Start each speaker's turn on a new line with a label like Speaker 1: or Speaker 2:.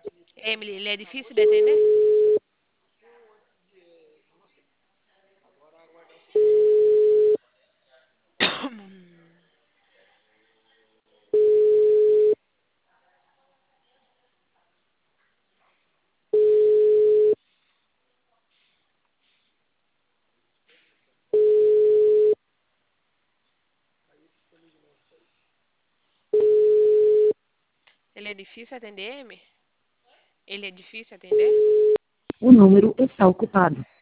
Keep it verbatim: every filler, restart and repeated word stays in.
Speaker 1: Emily, ele é difícil de atender? Ele é difícil atender, Amy? Ele é difícil atender?
Speaker 2: O número está ocupado.